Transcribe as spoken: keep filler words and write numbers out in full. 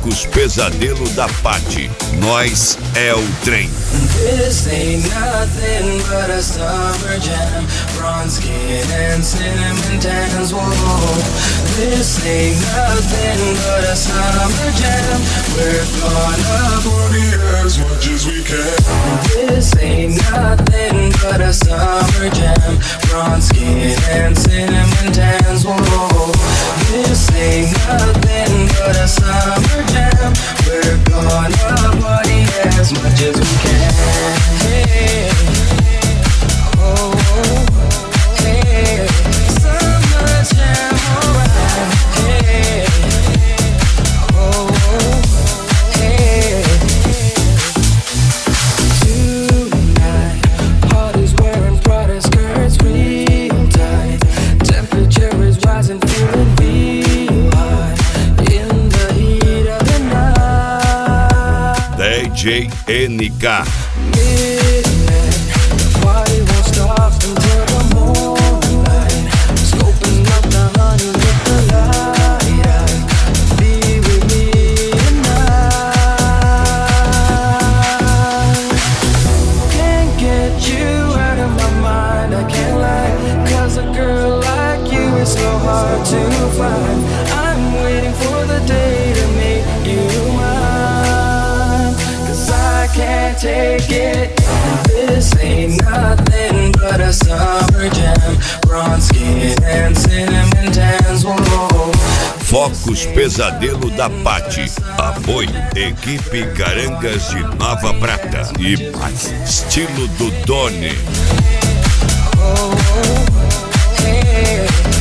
Focos Pesadelo da Paty. Nós é o trem. This ain't nothing but a summer jam. Bronze skin and cinnamon tans. Whoa. This ain't nothing but a summer jam. We're gonna party as much as we can. This ain't nothing but a summer jam. Bronze skin and cinnamon tans. Whoa. This ain't nothing but a summer jam. We're gonna party as much as we can. Hey, oh, hey, summer jam, alright. Hey, oh, hey. Tonight, party's wearing Prada skirts real tight. Temperature is rising, feeling real hot in the heat of the night. D J N K. Take it. This ain't nothing but a summer jam. Bronze skin and cinnamon tans. Whoa. Focos Pesadelo da Paty. Apoio Equipe Carangas de Nova Prata e mais estilo do Doni. Oh, hey.